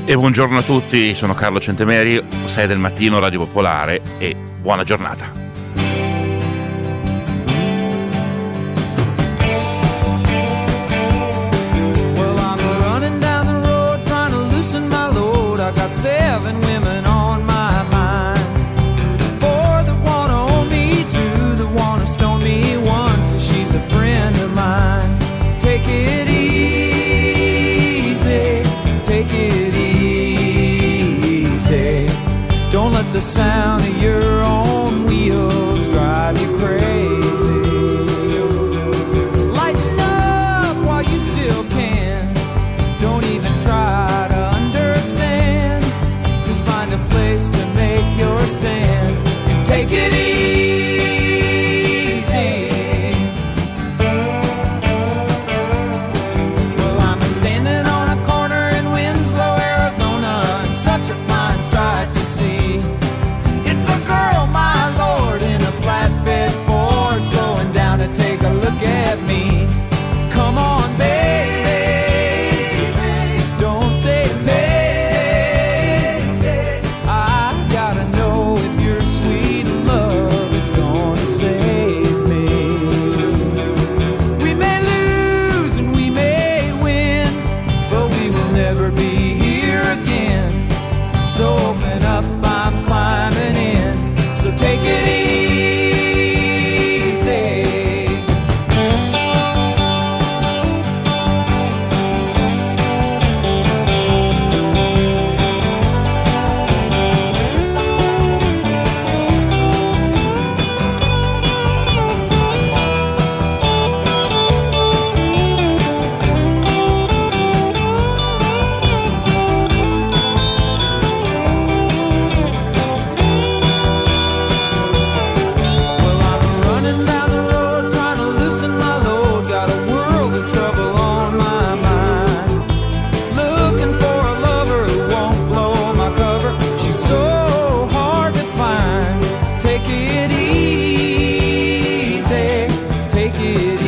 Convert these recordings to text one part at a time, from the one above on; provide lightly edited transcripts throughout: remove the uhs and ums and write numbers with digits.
E buongiorno a tutti, sono Carlo Centemeri, 6 del mattino, Radio Popolare, e buona giornata. Well, I'm running down the road trying to loosen my load. I got 7 women on my mind. 4 that wanna own me, 2 that wanna stone me, 1 says she's a friend of mine. Take it easy, take it easy. Don't let the sound of your own wheels drive you crazy. Lighten up while you still can. Don't even try to understand. Just find a place to make your stand and take it easy. Well, I'm standing on a corner in Winslow, Arizona, and such a fine sight to see. It's a girl, my lord, in a flatbed Ford, slowing down to take a look at me. Come on, baby, don't say baby. I gotta know if your sweet love is gonna save me. We may lose and we may win, but we will never be here again. So open up, I'm climbing in. So take it easy. Well, I'm running down the road trying to loosen my load. Got a world of trouble on my mind. Looking for a lover who won't blow my cover. She's so hard to find. Take it easy, take it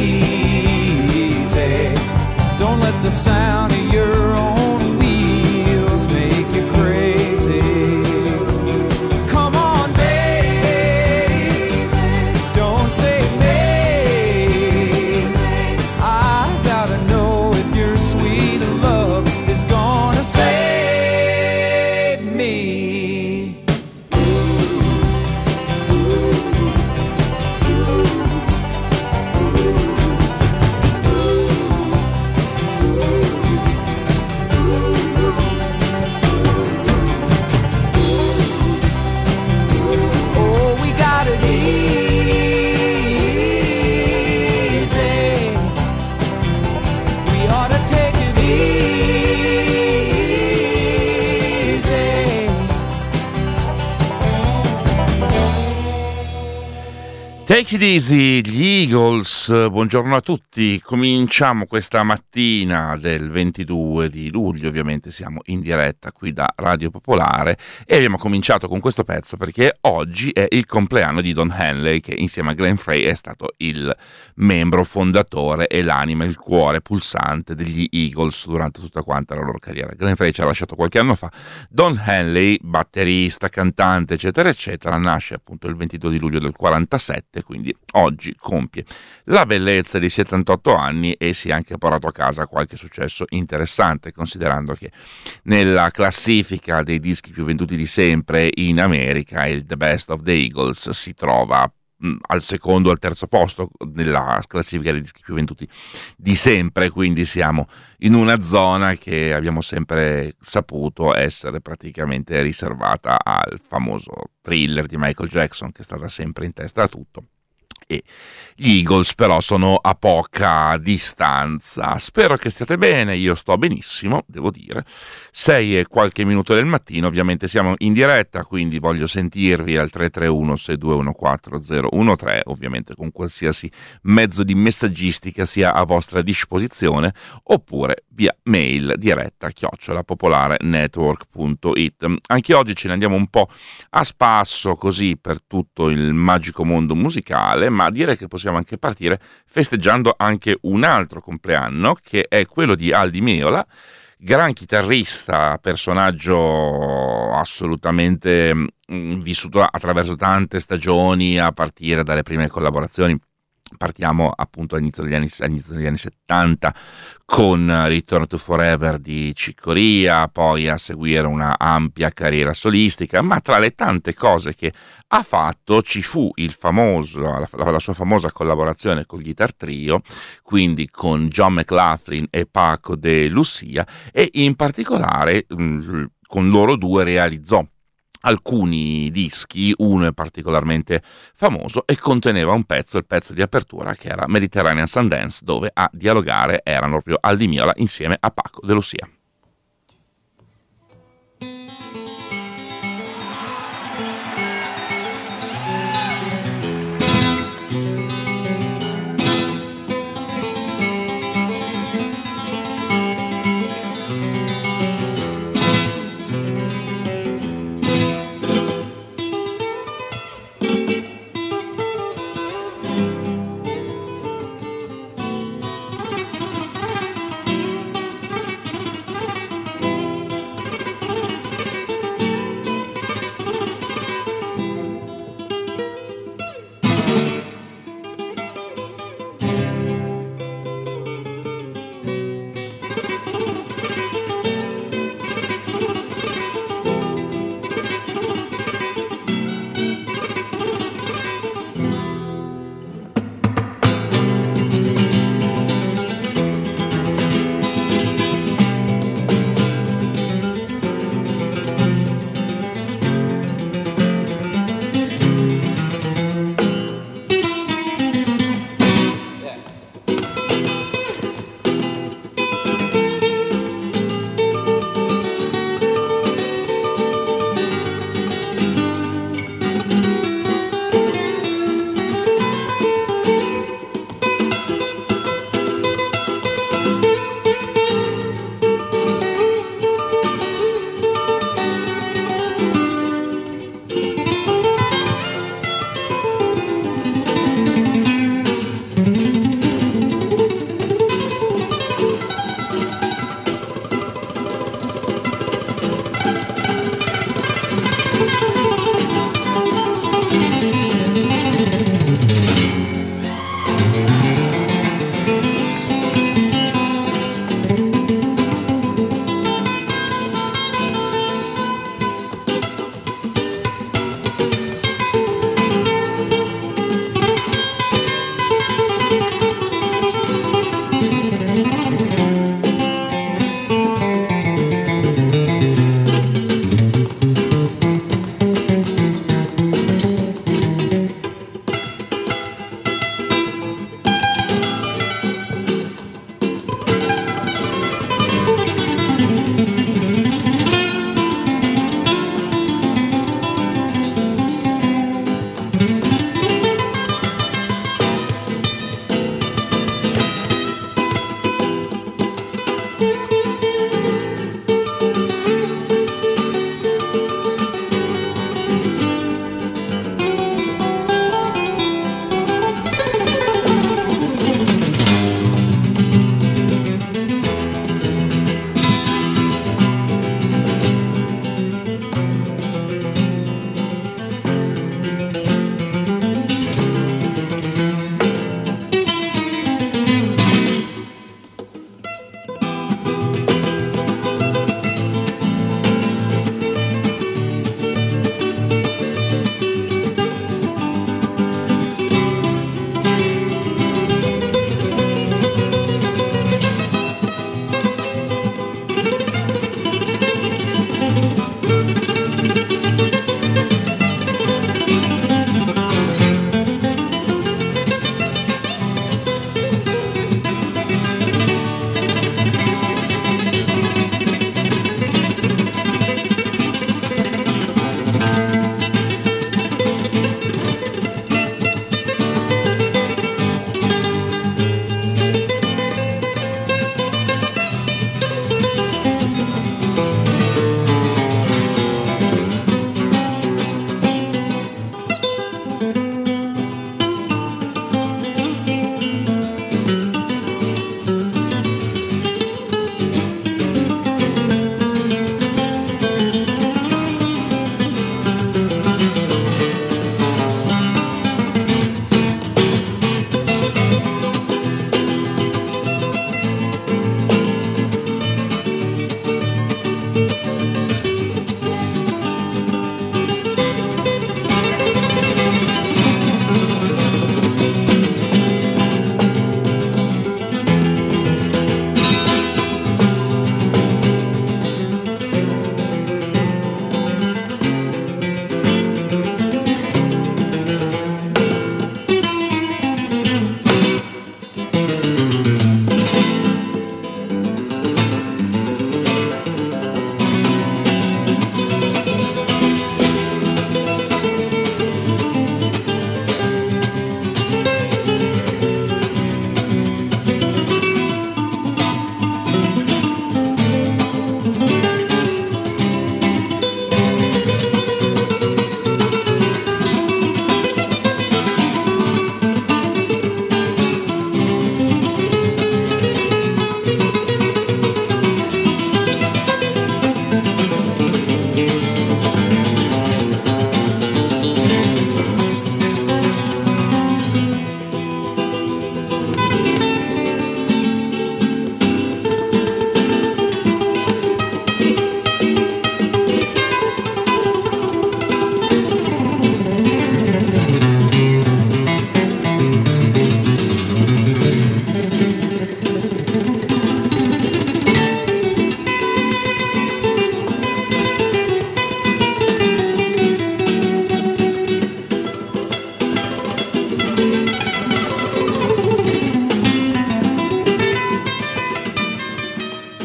easy. Don't let the sound of your own wheels make you crazy. Come on, baby, don't say maybe. I gotta know if your sweet love is gonna save me. Oh, we got it easy. We ought to take it easy. Take it easy, gli Eagles, buongiorno a tutti, cominciamo questa mattina del 22 di luglio, ovviamente siamo in diretta qui da Radio Popolare e abbiamo cominciato con questo pezzo perché oggi è il compleanno di Don Henley, che insieme a Glenn Frey è stato il membro fondatore e l'anima, il cuore pulsante degli Eagles durante tutta quanta la loro carriera. Glenn Frey ci ha lasciato qualche anno fa. Don Henley, batterista, cantante, eccetera eccetera, nasce appunto il 22 di luglio del 47, quindi oggi compie la bellezza di 78 anni e si è anche portato a casa qualche successo interessante, considerando che nella classifica dei dischi più venduti di sempre in America il The Best of the Eagles si trova al secondo o al terzo posto nella classifica dei dischi più venduti di sempre, quindi siamo in una zona che abbiamo sempre saputo essere praticamente riservata al famoso Thriller di Michael Jackson, che è stata sempre in testa a tutto. E gli Eagles però sono a poca distanza. Spero che stiate bene, io sto benissimo, devo dire. 6 e qualche minuto del mattino, ovviamente siamo in diretta, quindi voglio sentirvi al 331-621-4013, ovviamente con qualsiasi mezzo di messaggistica sia a vostra disposizione, oppure via mail diretta @popolarenetwork.it. Anche oggi ce ne andiamo un po' a spasso così per tutto il magico mondo musicale, ma direi che possiamo anche partire festeggiando anche un altro compleanno, che è quello di Aldi Meola, gran chitarrista, personaggio assolutamente vissuto attraverso tante stagioni, a partire dalle prime collaborazioni. Partiamo appunto all'inizio degli anni 70 con Return to Forever di Chick Corea, poi a seguire una ampia carriera solistica, ma tra le tante cose che ha fatto ci fu la sua famosa collaborazione con Guitar Trio, quindi con John McLaughlin e Paco de Lucia, e in particolare con loro due realizzò alcuni dischi. Uno è particolarmente famoso e conteneva il pezzo di apertura, che era Mediterranean Sundance, dove a dialogare erano proprio Al Di Meola insieme a Paco de Lucia.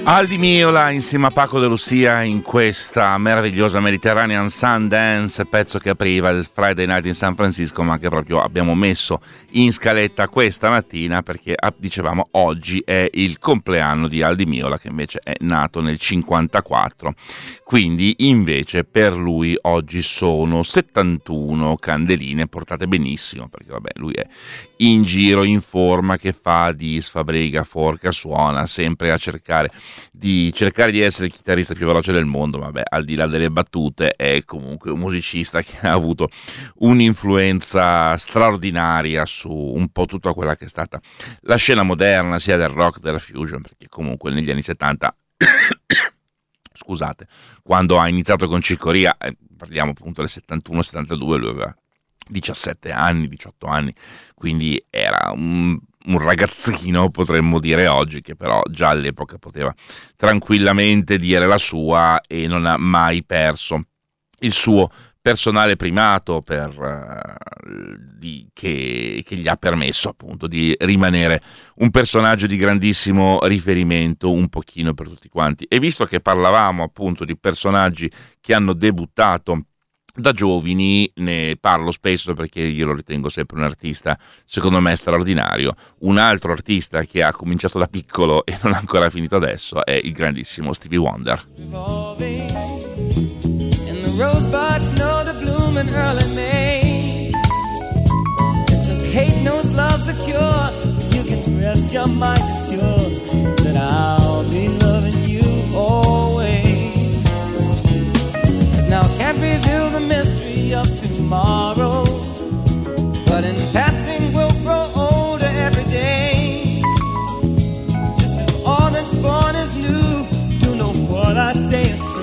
Aldi Meola insieme a Paco de Lucia in questa meravigliosa Mediterranean Sundance, pezzo che apriva il Friday Night in San Francisco, ma che proprio abbiamo messo in scaletta questa mattina perché, dicevamo, oggi è il compleanno di Aldi Meola, che invece è nato nel 54. Quindi invece per lui oggi sono 71 candeline portate benissimo, perché vabbè, lui è in giro, in forma, che fa disfa, briga, forca, suona, sempre a cercare di essere il chitarrista più veloce del mondo. Vabbè, al di là delle battute è comunque un musicista che ha avuto un'influenza straordinaria su un po' tutta quella che è stata la scena moderna, sia del rock che della fusion, perché comunque negli anni 70 scusate, quando ha iniziato con Cicoria, parliamo appunto del 71-72, lui aveva 17 anni, 18 anni, quindi era un ragazzino, potremmo dire oggi, che però già all'epoca poteva tranquillamente dire la sua e non ha mai perso il suo personale primato che gli ha permesso appunto di rimanere un personaggio di grandissimo riferimento un pochino per tutti quanti. E visto che parlavamo appunto di personaggi che hanno debuttato da giovani, ne parlo spesso perché io lo ritengo sempre un artista secondo me straordinario. Un altro artista che ha cominciato da piccolo e non ha ancora finito adesso è il grandissimo Stevie Wonder. Rosebuds know to bloom in early May. It's just hate knows love's the cure. You can rest your mind assured that I'll be loving you always. As now can't reveal the mystery of tomorrow, but in passing we'll grow older every day. Just as all that's born is new, you know what I say is true.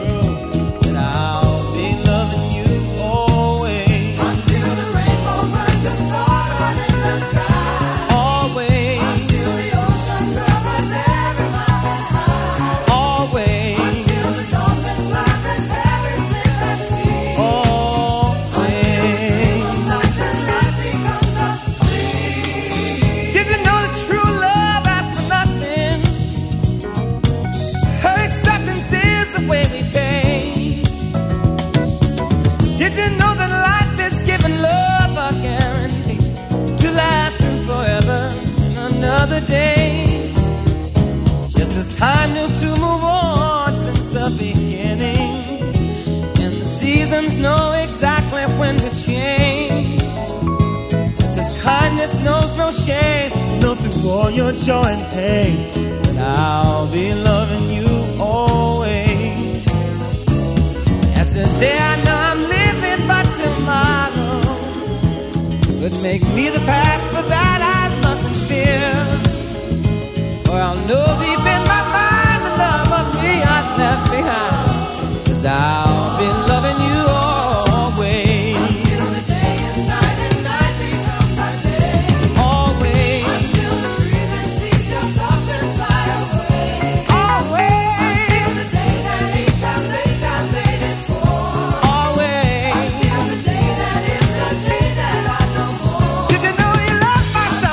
Day. Just as time knew to move on since the beginning, and the seasons know exactly when to change. Just as kindness knows no shame, know through all your joy and pain, that I'll be loving you always. As the day I know I'm living, but tomorrow could make me the past, but that I mustn't fear. For I'll know deep in my mind the love of me I left behind, 'cause I'll be loving you always. Until the day is night and night becomes my day. Always. Until the freezing sea jumps up and fly away. Always. Until the day that 8 times 8 times 8 is 4. Always. Until the day that is the day that I know more. Did you know you love my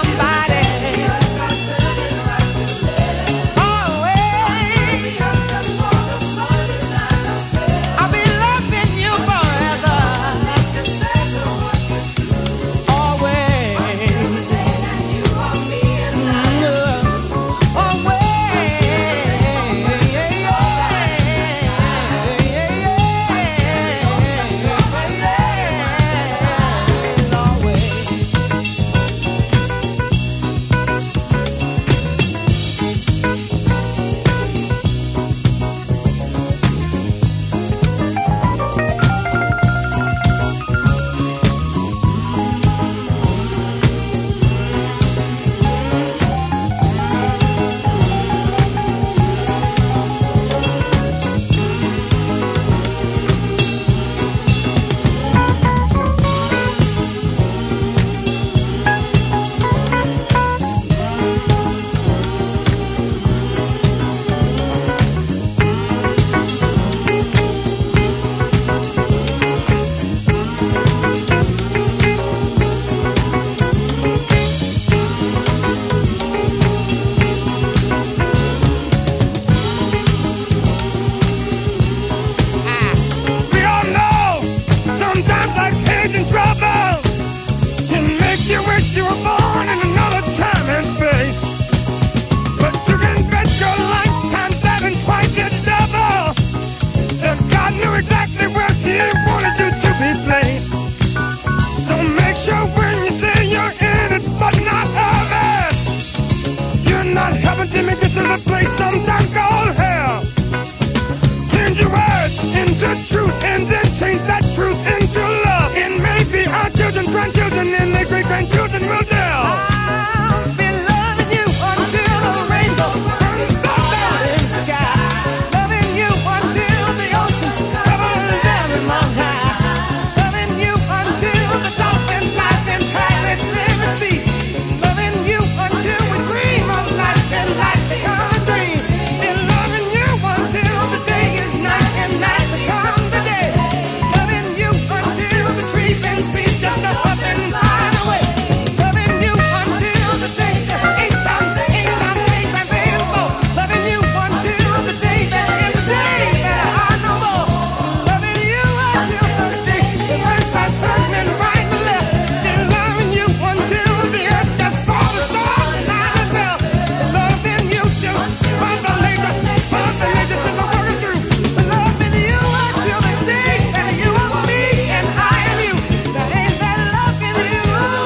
a place sometimes called hell. Change your words into truth and then change that truth into love. And maybe our children, grandchildren, and their great grandchildren will tell. I'll be loving you until the rainbow burns out in the sky. Loving you until the ocean covers every mountain high. Loving you until the dolphin flies in Paris, live and see. Loving you until we dream of life and life becomes a dream. And loving you until the day is night and night becomes the day. Loving you until the trees and seas just up and fly away. Loving you until the day that eight times available. Loving you until the day that is the day that I know more. Loving you until the day the earth starts turning right and left. And loving you until the earth just falls apart behind herself. Loving you till Mother Nature says I'm working through. Loving you until the day that you are me and I am you. That ain't that loving you.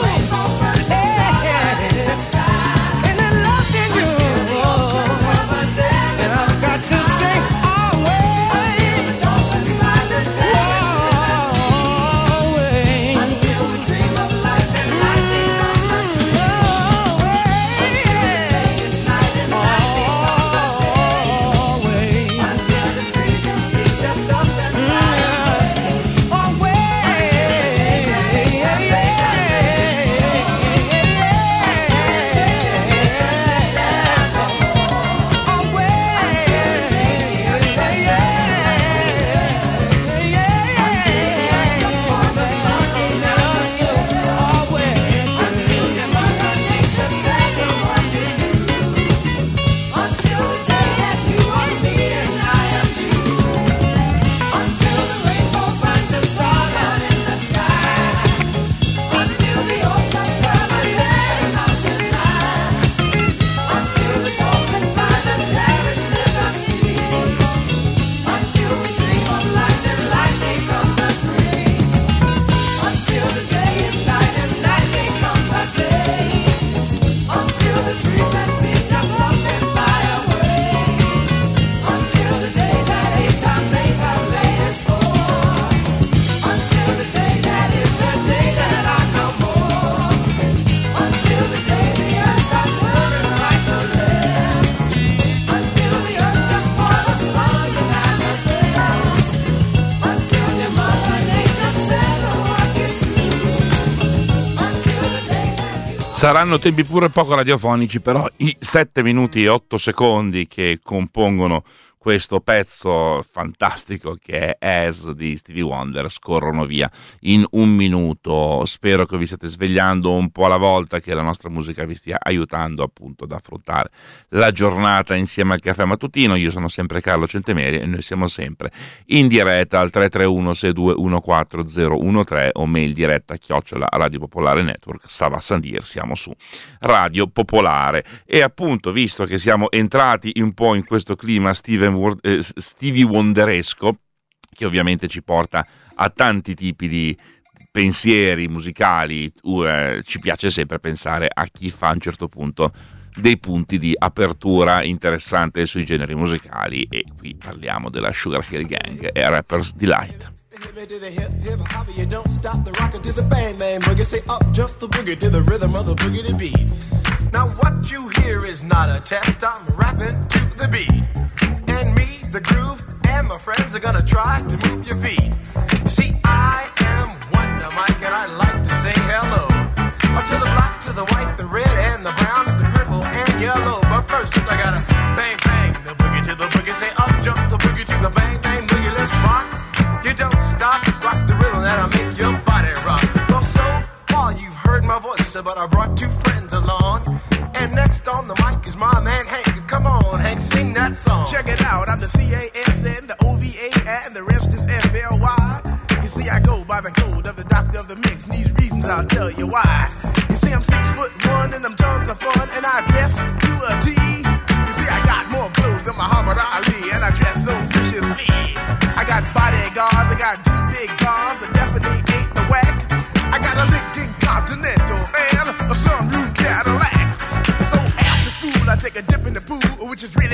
And that loving you. And I've got to say always. Saranno tempi pure poco radiofonici, però i 7 minuti e 8 secondi che compongono questo pezzo fantastico che è As di Stevie Wonder scorrono via in un minuto. Spero che vi state svegliando un po' alla volta, che la nostra musica vi stia aiutando appunto ad affrontare la giornata insieme al caffè mattutino. Io sono sempre Carlo Centemeri e noi siamo sempre in diretta al 331-6214013 o mail diretta @, Radio Popolare Network, Sava Sandir, siamo su Radio Popolare. E appunto, visto che siamo entrati un po' in questo clima Stevie Wonderesco, che ovviamente ci porta a tanti tipi di pensieri musicali, ci piace sempre pensare a chi fa a un certo punto dei punti di apertura interessante sui generi musicali, e qui parliamo della Sugar Hill Gang e Rapper's Delight. To the hip hip hopper, you don't stop the rockin' to the bang bang boogie. Say up jump the boogie to the rhythm of the boogie to beat. Now what you hear is not a test. I'm rapping to the beat, and me, the groove, and my friends are gonna try to move your feet. You see, I am Wonder Mike, and I like to say hello to the black, to the white, the red, and the brown, the purple, and yellow. But first, I gotta bang bang the boogie to the boogie. Say up jump the boogie to the bang bang boogie. Let's rock. You don't stop, rock the rhythm that'll make your body rock. Well, so far you've heard my voice, but I brought two friends along. And next on the mic is my man Hank. Come on, Hank, sing that song. Check it out, I'm the CASN, the OVA, and the rest is FLY. You see, I go by the code of the doctor of the mix, and these reasons I'll tell you why. You see, I'm 6'1", and I'm tons of fun, and I dress to a T. You see, I got more clothes than Muhammad Ali, and I dress so viciously. I got bodyguards, I got two big cars, I definitely ain't the whack. I got a Lincoln Continental and a sunroof Cadillac. So after school I take a dip in the pool, which is really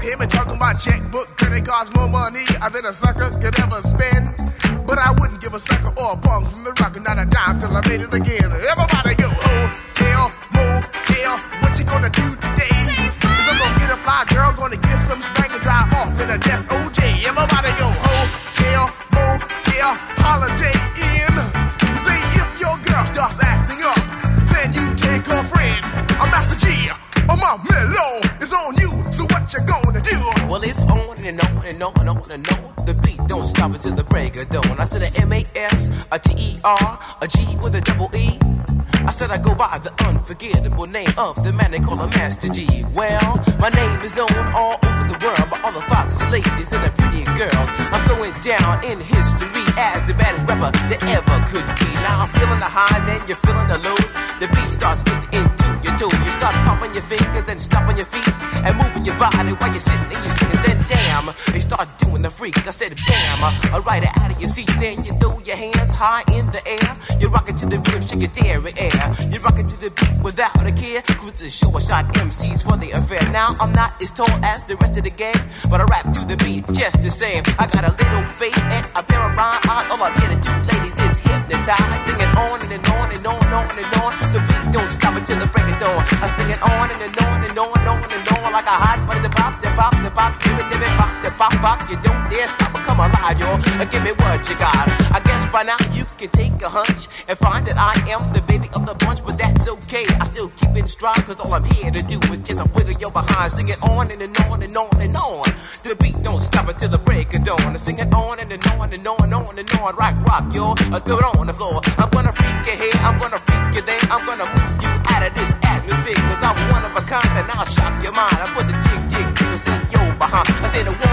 hear me talking about checkbook, credit cards, more money than a sucker could ever spend. But I wouldn't give a sucker or a bum from the rock, not a dime till I made it again. Everybody go, hotel, motel, what you gonna do today? Cause I'm gonna get a fly girl, gonna get some spank and drive off in a death OJ. Everybody go, hotel, motel, holiday inn. You say if your girl starts acting up, then you take her friend. I'm Master G, my mellow is on you, so what you gonna do? Well, it's on and on and on and on and on. The beat don't stop until the break of dawn. I said a M-A-S, a T-E-R, a G with a double E. I said I go by the unforgettable name of the man they call a Master G. Well, my name is known all over the world by all the foxy ladies and the pretty girls. I'm going down in history as the baddest rapper that ever could be. Now I'm feeling the highs and you're feeling the lows. The beat starts getting into your toe. You start pumping your fingers and stomping your feet and moving your body while you're sitting and you're singing. Then damn, they start doing the freak. I said bam, right out of your seat. Then you throw your hands high in the air. You're rocking to the rhythm, shake your dairy air. You're rocking to the beat without a care. Cruise the show, I shot MCs for the affair. Now I'm not as tall as the rest of the gang, but I rap to the beat just the same. I got a little face and a pair of rhyme eyes. All I'm here to do, ladies, is hypnotize. Singing on and on and on and on and on. The beat don't stop until the break of dawn. I sing it on and on and on and on and on like a hot butter. The pop, the pop, the pop, give it, pop, the pop, pop. You don't dare stop or come alive, y'all. Give me what you got. I guess by now you can take a hunch and find that I am the baby of the bunch, but that's okay. I still keep in stride, cause all I'm here to do is just a wiggle your behind. Sing it on and on and on and on. The beat don't stop until the break of dawn. I sing it on and on and on and on and on. Rock, y'all. Throw it on the floor. I'm gonna freak you here, I'm gonna freak you there. I'm gonna move you out of this atmosphere, cause I'm one of a kind and I'll shock your mind. I put the jiggers in your behind. I say the 1,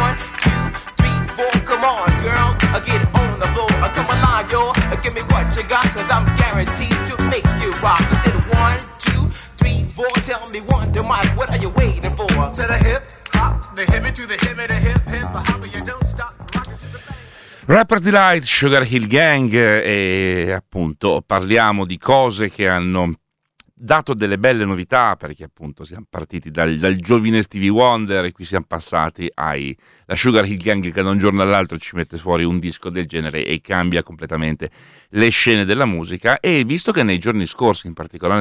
2, 3, 4, come on, girls. I get it on the floor. Come alive, y'all. Give me what you got, cause I'm guaranteed to make you rock. I said 1, 2, 3, 4. Tell me Wonder Mike, what are you waiting for? To the hip hop, the hippie to the hippie, the hip the hopper, you don't stop rocking to the back. Rapper's Delight, Sugar Hill Gang, e appunto parliamo di cose che hanno dato delle belle novità, perché appunto siamo partiti dal giovine Stevie Wonder e qui siamo passati la Sugar Hill Gang, che da un giorno all'altro ci mette fuori un disco del genere e cambia completamente le scene della musica. E visto che nei giorni scorsi, in particolare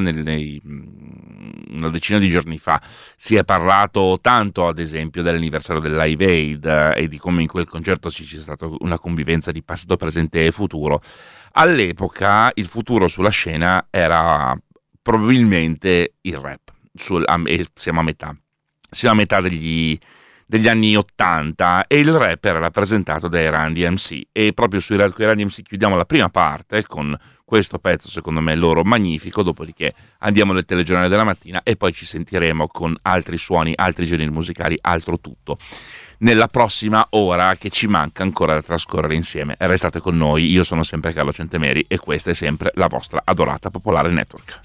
una decina di giorni fa, si è parlato tanto ad esempio dell'anniversario del Live Aid e di come in quel concerto ci sia stata una convivenza di passato, presente e futuro, all'epoca il futuro sulla scena era probabilmente il rap. Siamo a metà degli anni 80 e il rap era rappresentato dai Run DMC, e proprio sui Run DMC chiudiamo la prima parte con questo pezzo, secondo me loro magnifico. Dopodiché andiamo nel telegiornale della mattina e poi ci sentiremo con altri suoni, altri generi musicali, altro tutto nella prossima ora che ci manca ancora da trascorrere insieme. Restate con noi, io sono sempre Carlo Centemeri e questa è sempre la vostra adorata Popolare Network.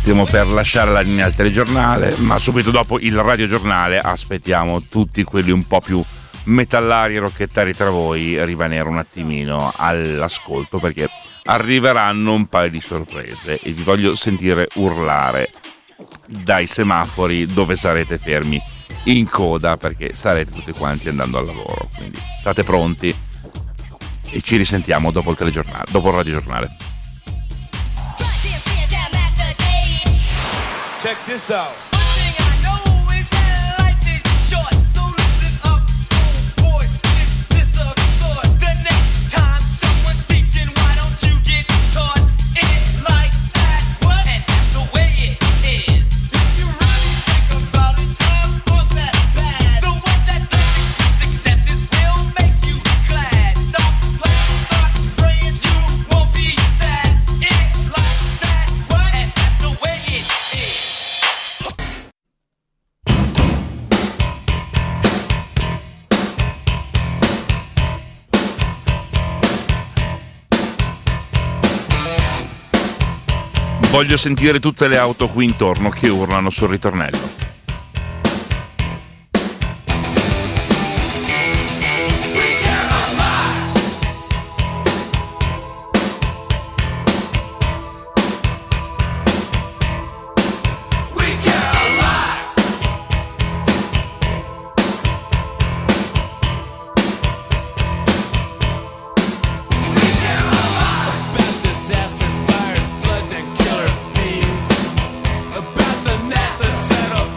Stiamo per lasciare la linea al telegiornale, ma subito dopo il radiogiornale aspettiamo tutti quelli un po' più metallari e rocchettari tra voi rimanere un attimino all'ascolto, perché arriveranno un paio di sorprese e vi voglio sentire urlare dai semafori dove sarete fermi in coda, perché starete tutti quanti andando al lavoro, quindi state pronti e ci risentiamo dopo il telegiornale, dopo il radiogiornale. Check this out. Voglio sentire tutte le auto qui intorno che urlano sul ritornello. About the NASA set of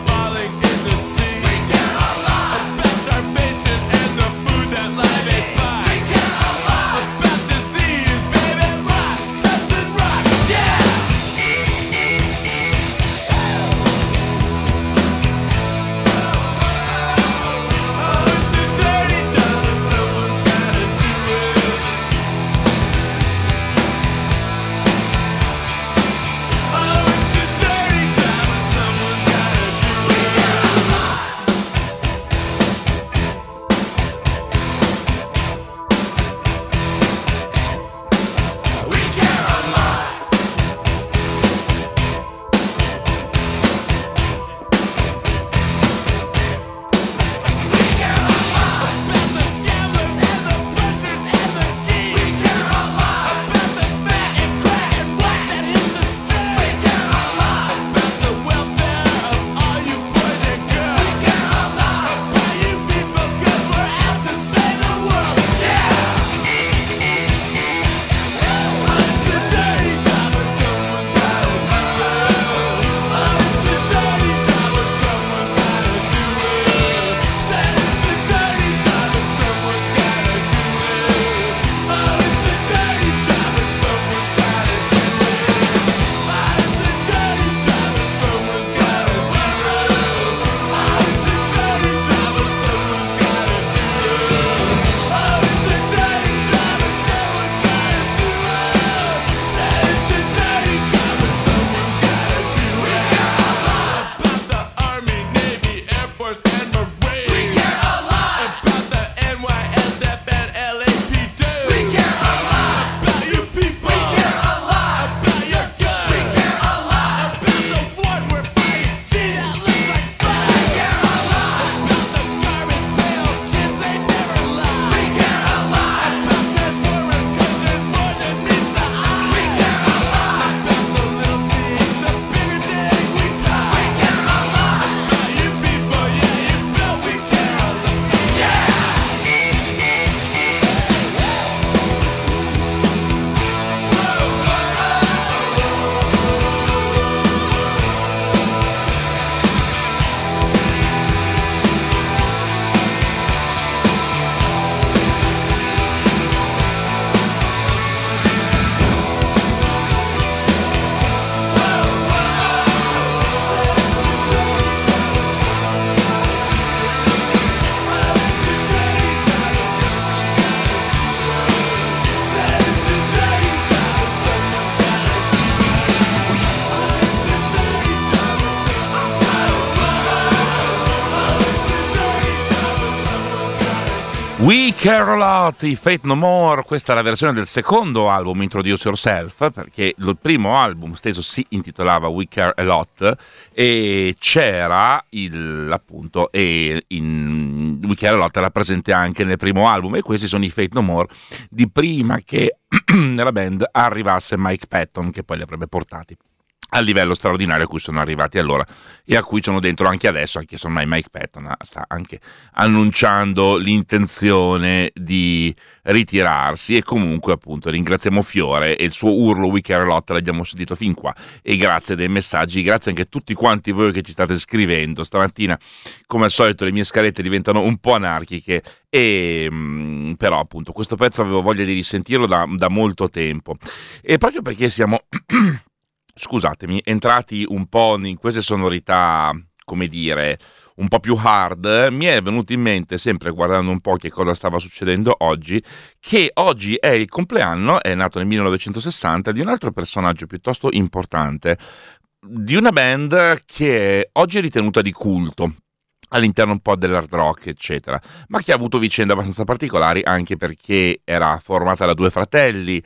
We Care a Lot, i Faith No More. Questa è la versione del secondo album, Introduce Yourself, perché il primo album stesso si intitolava We Care a Lot e c'era appunto, e in We Care a Lot era presente anche nel primo album, e questi sono i Faith No More di prima che nella band arrivasse Mike Patton, che poi li avrebbe portati al livello straordinario a cui sono arrivati allora e a cui sono dentro anche adesso, anche se ormai Mike Patton sta anche annunciando l'intenzione di ritirarsi. E comunque appunto ringraziamo Fiore e il suo urlo We Care a Lot l'abbiamo sentito fin qua, e grazie dei messaggi, grazie anche a tutti quanti voi che ci state scrivendo. Stamattina come al solito le mie scalette diventano un po' anarchiche, e però appunto questo pezzo avevo voglia di risentirlo da molto tempo, e proprio perché siamo scusatemi, entrati un po' in queste sonorità, come dire, un po' più hard, mi è venuto in mente, sempre guardando un po' che cosa stava succedendo oggi, che oggi è il compleanno, è nato nel 1960, di un altro personaggio piuttosto importante, di una band che oggi è ritenuta di culto all'interno un po' dell'hard rock eccetera, ma che ha avuto vicende abbastanza particolari, anche perché era formata da due fratelli,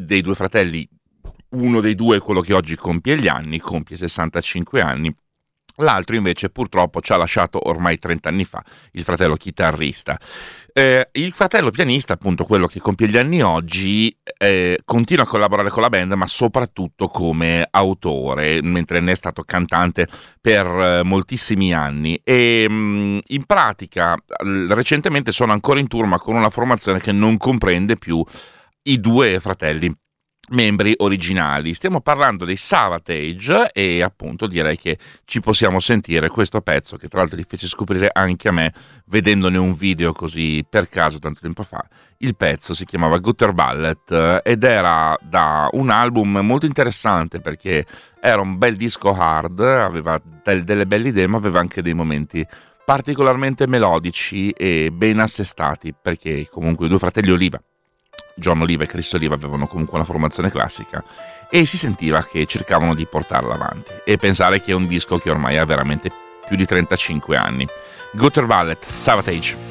uno dei due è quello che oggi compie 65 anni, l'altro invece purtroppo ci ha lasciato ormai 30 anni fa, il fratello chitarrista. Il fratello pianista, appunto quello che compie gli anni oggi, continua a collaborare con la band, ma soprattutto come autore, mentre ne è stato cantante per moltissimi anni, e in pratica recentemente sono ancora in tour, ma con una formazione che non comprende più i due fratelli membri originali. Stiamo parlando dei Savatage, e appunto direi che ci possiamo sentire questo pezzo, che tra l'altro li fece scoprire anche a me vedendone un video così per caso tanto tempo fa. Il pezzo si chiamava Gutter Ballet ed era da un album molto interessante, perché era un bel disco hard, aveva delle belle idee, ma aveva anche dei momenti particolarmente melodici e ben assestati, perché comunque i due fratelli Oliva, John Oliva e Chris Oliva, avevano comunque una formazione classica e si sentiva che cercavano di portarla avanti, e pensare che è un disco che ormai ha veramente più di 35 anni. Gutter Ballet, Savatage.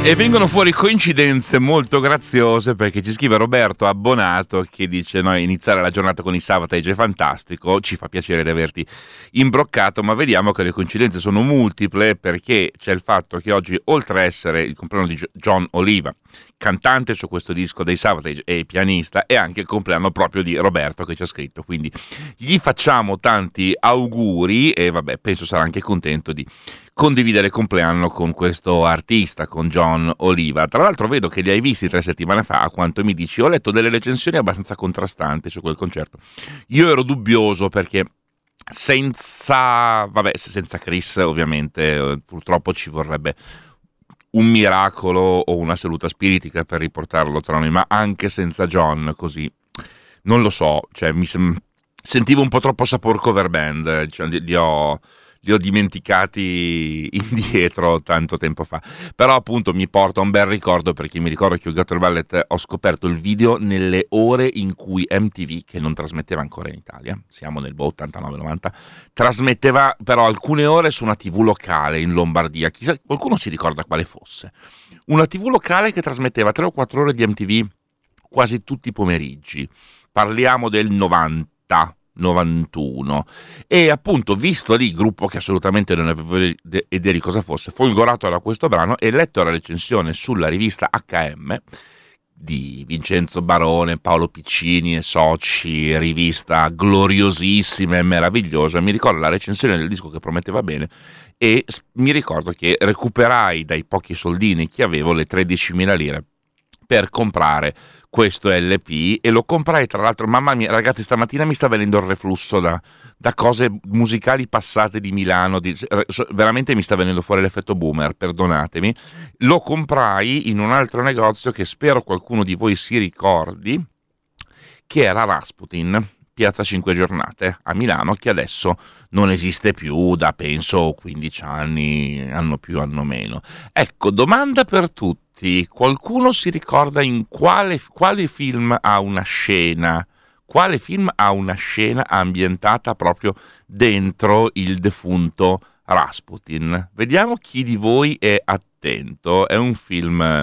E vengono fuori coincidenze molto graziose, perché ci scrive Roberto Abbonato che dice: no, iniziare la giornata con i Savatage è fantastico, ci fa piacere di averti imbroccato, ma vediamo che le coincidenze sono multiple, perché c'è il fatto che oggi, oltre a essere il compleanno di John Oliva, cantante su questo disco dei Savatage e pianista, è anche il compleanno proprio di Roberto che ci ha scritto, quindi gli facciamo tanti auguri e vabbè, penso sarà anche contento di condividere il compleanno con questo artista, con John Oliva. Tra l'altro vedo che li hai visti 3 settimane fa, a quanto mi dici. Ho letto delle recensioni abbastanza contrastanti su quel concerto. Io ero dubbioso perché senza Chris ovviamente purtroppo ci vorrebbe un miracolo o una seduta spiritica per riportarlo tra noi, ma anche senza John così non lo so, cioè sentivo un po' troppo sapor cover band, cioè, li ho dimenticati indietro tanto tempo fa, però appunto mi porta un bel ricordo, perché mi ricordo che io Gator Ballet ho scoperto il video nelle ore in cui MTV, che non trasmetteva ancora in Italia, siamo nel 89-90, trasmetteva però alcune ore su una TV locale in Lombardia, chissà, qualcuno si ricorda quale fosse, una TV locale che trasmetteva 3 o 4 ore di MTV quasi tutti i pomeriggi, parliamo del 91, e appunto visto lì, gruppo che assolutamente non avevo idea di cosa fosse, folgorato da questo brano e letto la recensione sulla rivista HM di Vincenzo Barone, Paolo Piccini e soci, rivista gloriosissima e meravigliosa. Mi ricordo la recensione del disco che prometteva bene e mi ricordo che recuperai dai pochi soldini che avevo le 13.000 lire per comprare questo LP, e lo comprai, tra l'altro, mamma mia ragazzi, stamattina mi sta venendo il reflusso da cose musicali passate di Milano, veramente mi sta venendo fuori l'effetto boomer, perdonatemi. Lo comprai in un altro negozio che spero qualcuno di voi si ricordi, che era Rasputin, Piazza 5 Giornate a Milano, che adesso non esiste più da penso 15 anni, anno più anno meno. Ecco, domanda per tutti: qualcuno si ricorda in quale film ha una scena? Quale film ha una scena ambientata proprio dentro il defunto Rasputin? Vediamo chi di voi è attento. È un film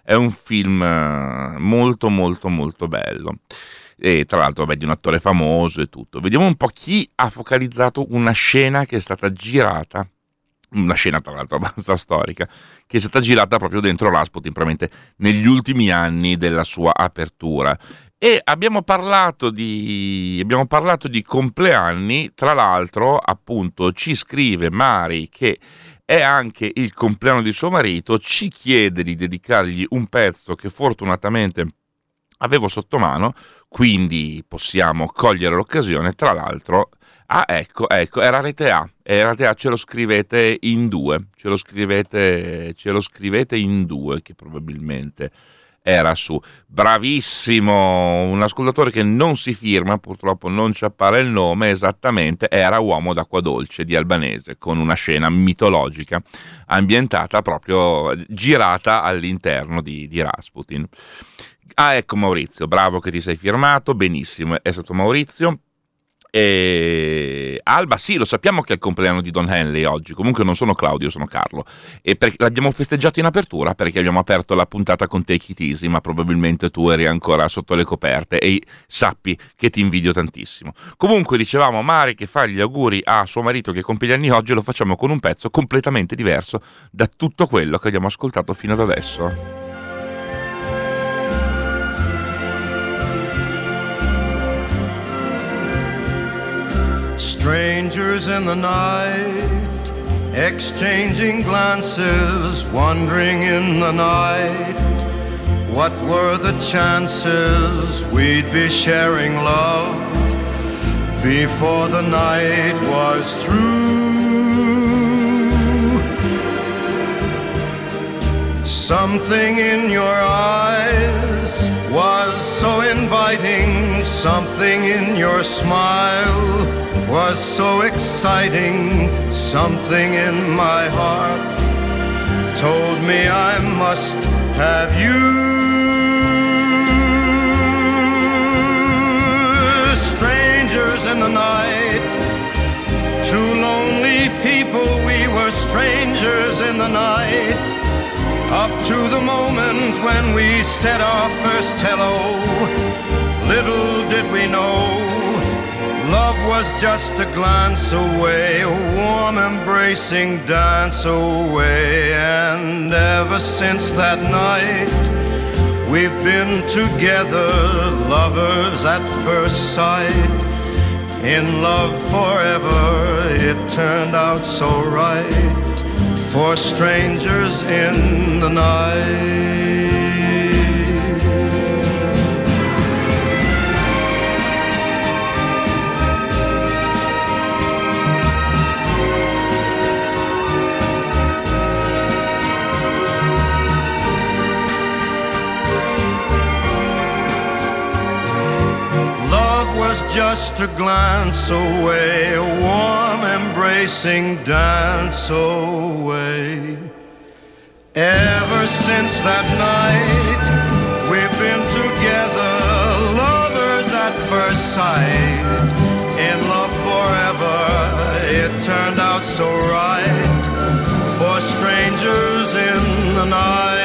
molto molto molto bello. E tra l'altro di un attore famoso e tutto. Vediamo un po' chi ha focalizzato una scena che è stata girata, una scena tra l'altro abbastanza storica, che è stata girata proprio dentro Rasputin, probabilmente negli ultimi anni della sua apertura. E abbiamo parlato di compleanni, tra l'altro appunto ci scrive Mari, che è anche il compleanno di suo marito, ci chiede di dedicargli un pezzo che fortunatamente avevo sotto mano, quindi possiamo cogliere l'occasione. Tra l'altro, ecco, era Rete A, ce lo scrivete in due, che probabilmente era su. Bravissimo, un ascoltatore che non si firma, purtroppo non ci appare il nome esattamente, era Uomo d'acqua dolce di Albanese, con una scena mitologica ambientata proprio, girata all'interno di Rasputin. Ecco Maurizio, bravo che ti sei firmato, benissimo, è stato Maurizio. E Alba, sì, lo sappiamo che è il compleanno di Don Henley oggi, comunque non sono Claudio, sono Carlo, e l'abbiamo festeggiato in apertura perché abbiamo aperto la puntata con Take It Easy, ma probabilmente tu eri ancora sotto le coperte e sappi che ti invidio tantissimo. Comunque dicevamo, Mari che fa gli auguri a suo marito che compie gli anni oggi, lo facciamo con un pezzo completamente diverso da tutto quello che abbiamo ascoltato fino ad adesso. Strangers in the night, exchanging glances, wandering in the night. What were the chances we'd be sharing love before the night was through? Something in your eyes was so inviting, something in your smile was so exciting, something in my heart told me I must have you. Strangers in the night, two lonely people, we were strangers in the night. Up to the moment when we said our first hello, little did we know, love was just a glance away, a warm embracing dance away. And ever since that night, we've been together, lovers at first sight. In love forever, it turned out so right, for strangers in the night. Just a glance away, a warm embracing dance away. Ever since that night, we've been together, lovers at first sight. In love forever, it turned out so right, for strangers in the night.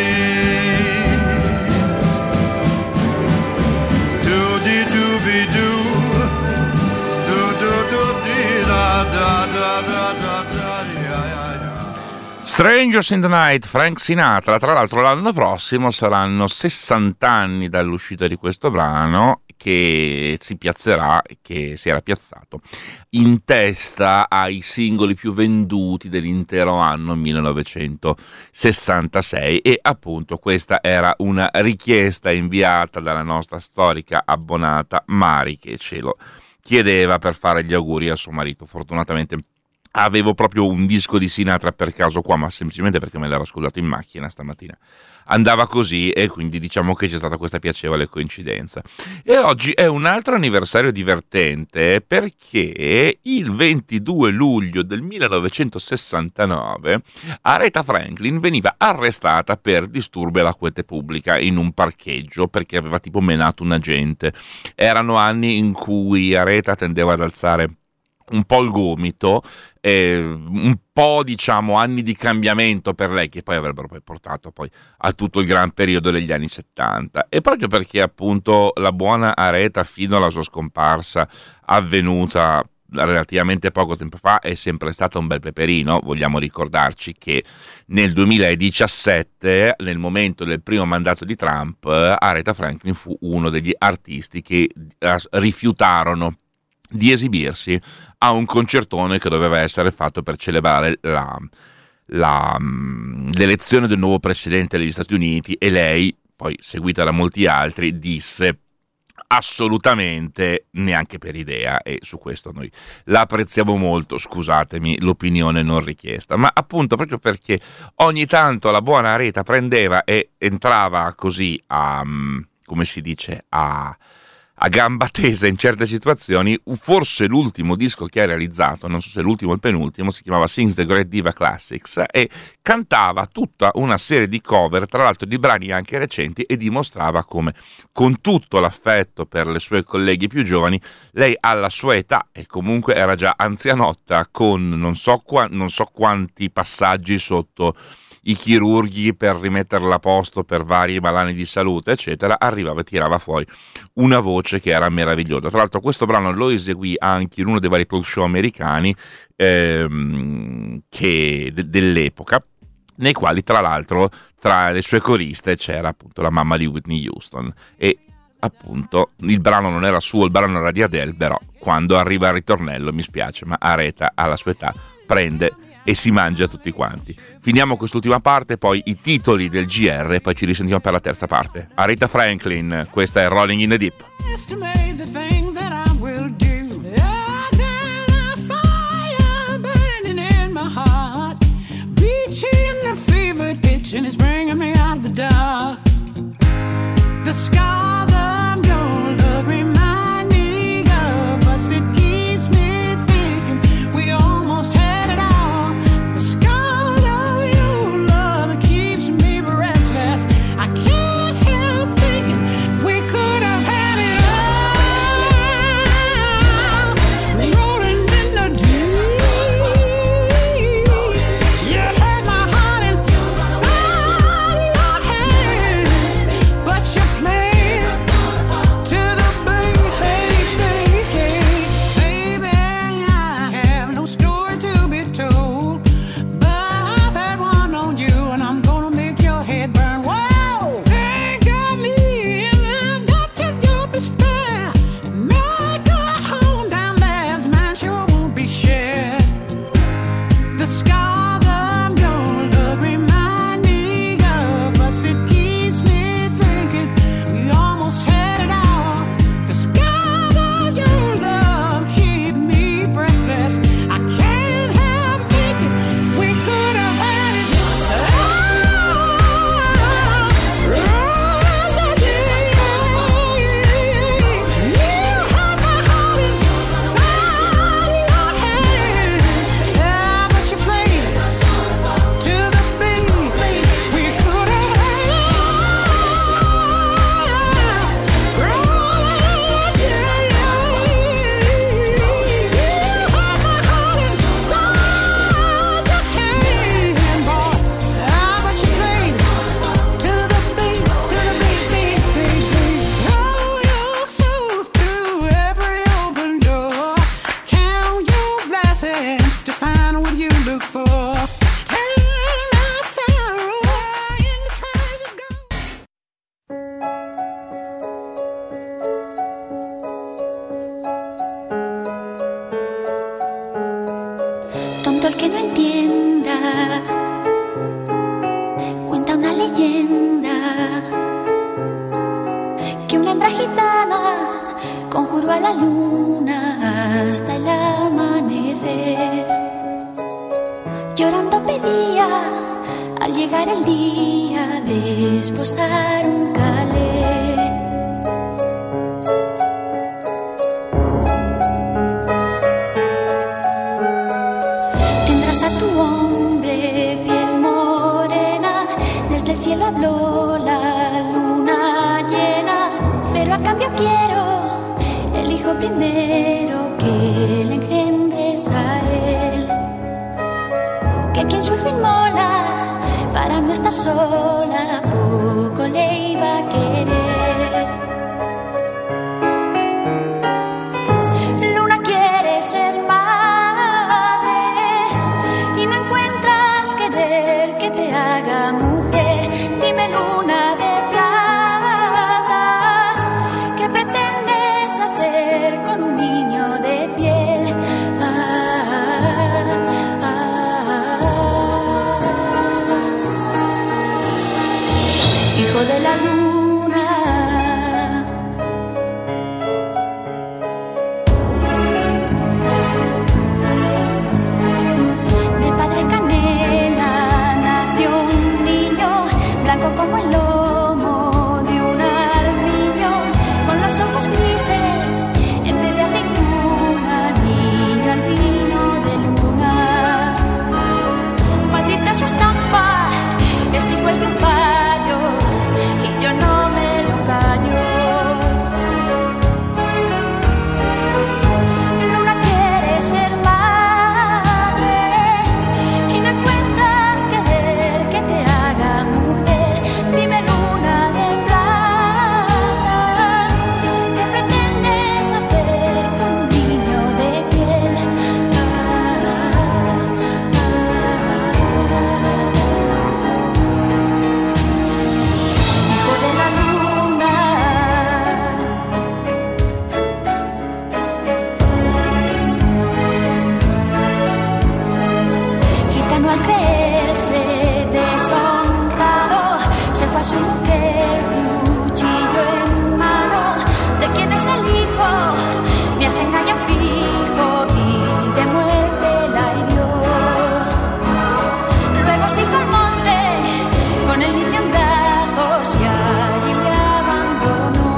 Do-de-dooby-doo. Strangers in the Night, Frank Sinatra. Tra l'altro l'anno prossimo saranno 60 anni dall'uscita di questo brano, che si piazzerà, che si era piazzato in testa ai singoli più venduti dell'intero anno 1966, e appunto questa era una richiesta inviata dalla nostra storica abbonata Mari, che ce lo chiedeva per fare gli auguri a suo marito. Fortunatamente avevo proprio un disco di Sinatra per caso qua, ma semplicemente perché me l'ero ascoltato in macchina stamattina. Andava così, e quindi diciamo che c'è stata questa piacevole coincidenza. E oggi è un altro anniversario divertente, perché il 22 luglio del 1969 Aretha Franklin veniva arrestata per disturbi alla quiete pubblica in un parcheggio, perché aveva tipo menato un agente. Erano anni in cui Aretha tendeva ad alzare un po' il gomito, un po' diciamo anni di cambiamento per lei, che poi avrebbero poi portato poi a tutto il gran periodo degli anni 70. E proprio perché appunto la buona Aretha, fino alla sua scomparsa avvenuta relativamente poco tempo fa, è sempre stata un bel peperino. Vogliamo ricordarci che nel 2017, nel momento del primo mandato di Trump, Aretha Franklin fu uno degli artisti che rifiutarono di esibirsi a un concertone che doveva essere fatto per celebrare l'elezione del nuovo presidente degli Stati Uniti, e lei, poi seguita da molti altri, disse assolutamente neanche per idea, e su questo noi la apprezziamo molto, scusatemi l'opinione non richiesta, ma appunto proprio perché ogni tanto la buona Aretha prendeva e entrava così a, come si dice, a gamba tesa in certe situazioni. Forse l'ultimo disco che ha realizzato, non so se l'ultimo o il penultimo, si chiamava Sings the Great Diva Classics, e cantava tutta una serie di cover, tra l'altro di brani anche recenti, e dimostrava come, con tutto l'affetto per le sue colleghe più giovani, lei alla sua età, e comunque era già anzianotta, con non so quanti passaggi sotto i chirurghi per rimetterla a posto per vari malani di salute, eccetera, arrivava e tirava fuori una voce che era meravigliosa. Tra l'altro questo brano lo eseguì anche in uno dei vari talk show americani dell'epoca, nei quali tra l'altro tra le sue coriste c'era appunto la mamma di Whitney Houston, e appunto il brano non era suo, il brano era di Adele, però quando arriva il ritornello, mi spiace, ma Aretha alla sua età prende e si mangia tutti quanti. Finiamo quest'ultima parte, poi i titoli del GR, e poi ci risentiamo per la terza parte. Aretha Franklin, questa è Rolling in the Deep. The scars of your love remind me of us. It keeps me thinking we almost had it all. The scars of your love keeps me breathless. I can't help thinking we could have had it all. Rolling in the deep. You had my heart inside. leyenda que una hembra gitana conjuró a la luna hasta el amanecer. Llorando pedía al llegar el día de esposar un calé. Tendrás a tu hombre piel morena, desde el cielo habló la luna llena, pero a cambio quiero el hijo primero que le engendres a él. Que quien su hijo inmola para no estar sola, poco le iba a querer. Luna quiere ser madre y no encuentras querer que te haga mujer. Dime, luna de plata, ¿qué pretendes hacer con un niño de piel? Hijo de la luna, de padre canela nació un niño, blanco como el lomo de un armiño, con los ojos grises en vez de aceituna, niño albino de luna. Maldita su estampa, este hijo es de un payo y yo no me lo callo. Luna quiere ser madre y no encuentras querer que te haga mujer. Dime, luna de plata, ¿qué pretendes hacer con un niño de piel? Hijo de la luna, gitano al creerse deshonrado, se fue a su mujer, cuchillo en mano. ¿De quién es el hijo? Me has engañado fijo y de muerte la hirió. Luego se hizo al monte con el niño en brazos y allí le abandonó.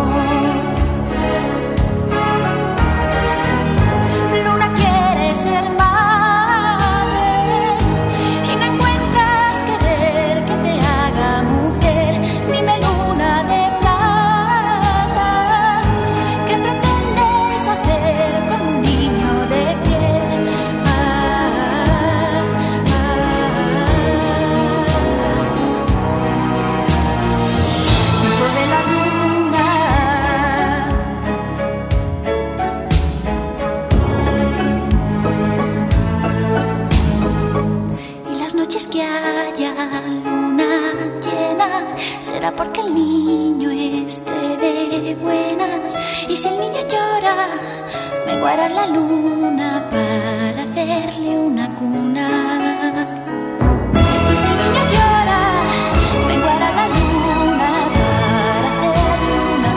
Luna quiere ser madre y no encuentras querer que te haga mujer. Dime, luna de plata, ¿qué pretendes hacer con un niño de piel? Hijo de la luna, y las noches que haya luna llena será porque el niño esté de buenas. Y si el niño llora, vengo a arar la luna para hacerle una cuna. Y si el niño llora, vengo a arar la luna para hacerle una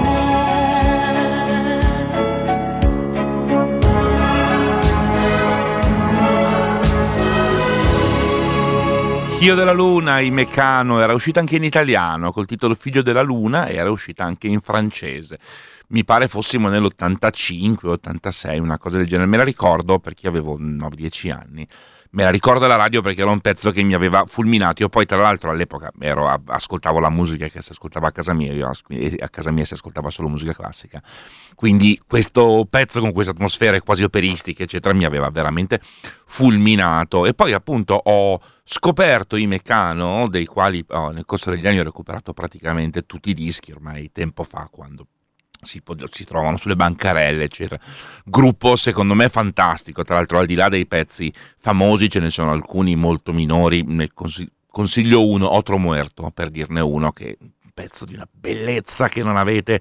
cuna. Figlio della Luna, i Meccano, era uscita anche in italiano col titolo Figlio della Luna e era uscita anche in francese. Mi pare fossimo nell'85, 86, una cosa del genere. Me la ricordo perché avevo 9-10 anni. Me la ricordo alla radio perché era un pezzo che mi aveva fulminato. Io poi, tra l'altro, all'epoca ascoltavo la musica che si ascoltava a casa mia. Io a casa mia si ascoltava solo musica classica. Quindi questo pezzo con queste atmosfere quasi operistiche, eccetera, mi aveva veramente fulminato. E poi, appunto, ho scoperto i Meccano, dei quali nel corso degli anni ho recuperato praticamente tutti i dischi, ormai tempo fa, quando si trovano sulle bancarelle, eccetera. Gruppo secondo me fantastico, tra l'altro, al di là dei pezzi famosi ce ne sono alcuni molto minori. Ne consiglio uno, Otro Muerto, per dirne uno, che è un pezzo di una bellezza che non avete